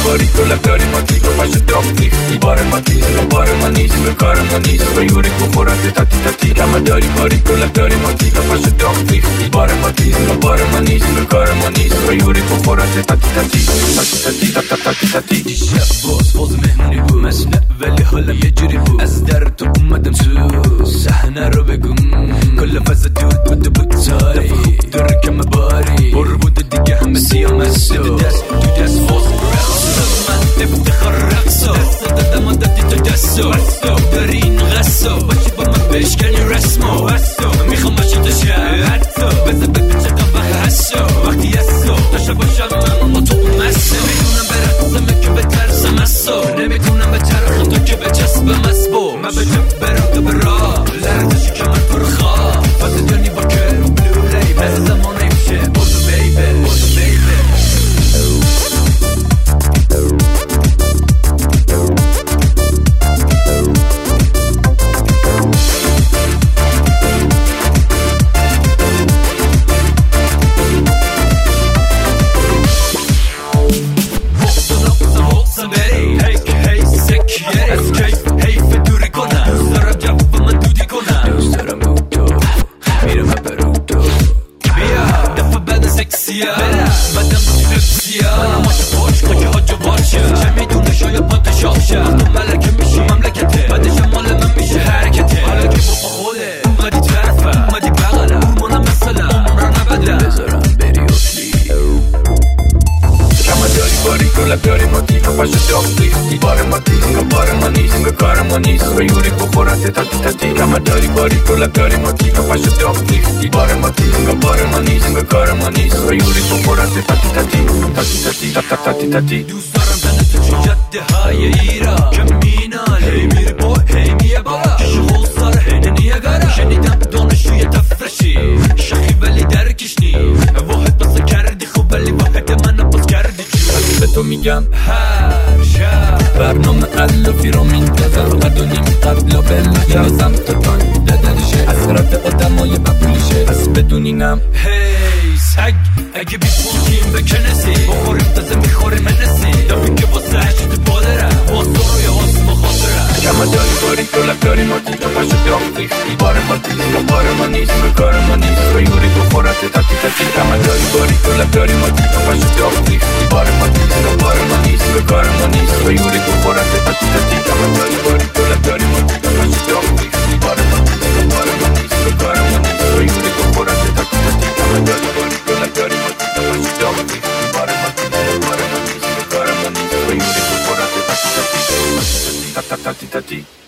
باری تو لب داری ما تیک و پشت داخت ریختی بار ما تیز و بار ما نیست به کار ما نیست و یوری بخورت تاتی تاتی کم داری باری تو لب داری ما تیک و پشت داخت ریختی بار ما تیز و بار ما نیست به کار ما نیست و یوری بخورت تاتی تاتی تاتی تاتی تاتی تاتی دیشب باز مهمونی بود مشنه ولی حالا یه جوری بود از در تو اومدم تو صحنه رو بگم کل فضا دود بود تاری دور کم باری بر بود دیگه همه سیام است تو دست فاز رقص من افتخار رقصا دست دادم و دادی تو دستو داری این غصا باشی با من بشکنی رسمو میخوام باشی تو شهر بزه بگو چقدر وقت هستو وقتی هستو داشته باشم من با تو مستو نمیتونم برقصم که به ترسم هستو نمیتونم به چرخم تو که به چسبم اسبو من به جب برم تو به راه لرزشی که من پر خواه فضل جانی با کرم بلوری مثل زمان میشه بودو بیبه بودو بیبه بدم سلسیا منم آشو پاش که حاجو باشه چه میدونه شاید پادشاه شه تو ملکه میشی مملکته بعدش مال من میشه حرکته حالا که با خوده اومدی طرفه اومدی بغلم اونمونم مثلا عمران نبدم بذارم بری اصلی کم داری باری تو لب داری ما تیک و پشت داخت ریختی بار ما تیز و بار ما نیست به کار ما نیست و یوری بخورت تاتی تاتی کم داری باری تو لب داری ما تیک و پشت داخت ریختی بار ما تیز و بار ما نیست به کار ما نیست و یوری بخورت تاتی تاتی تاتی تاتی تاتی تاتی دوست دارم زنه تو چون جده های ایران که مینال هی میره با هی میه بالا شغل سار هینه نیگاره شنیدم دانشوی تفرشی شخی ولی درکش نی واحد بسا کردی خوب ولی واحد من باز کردی به تو میگم هر شب برنامه علافی رو میندازم قد و نیم قبل و بلا سمت تایم دادنشه حسرت آدمای ببولیشه پس بدونینم هی سگ اگه بی پول کیم به کنسی بخوریم تازه میخوریم منسی دفعی که واسه هشت بادرم واسه روی واسه مخاطرم کم داری باری تو لب داری ما تیک و پشت داخت ریختی بار ما تیز و بار ما نیست به کار ما نیست و یوری بخورت تاتی تاتی کم داری باری تو لب داری ما تیک و پشت داخت ریختی بار ما تیز و بار ما نیست به کار ما نیست و یوری بخورت تاتی تاتی کم داری باری تو لب داری ما تیک و پشت داخت ریختی بار ما تیز و بار ما نیست به کار ما نیست و یوری بخورت تاتی تاتی کم داری باری تو لب داری ما تیک و پشت داخت ریختی بار ما تیز و بار ما نیست به کار ما نیست و یوری بخورت تاتی تاتی تاتی تاتی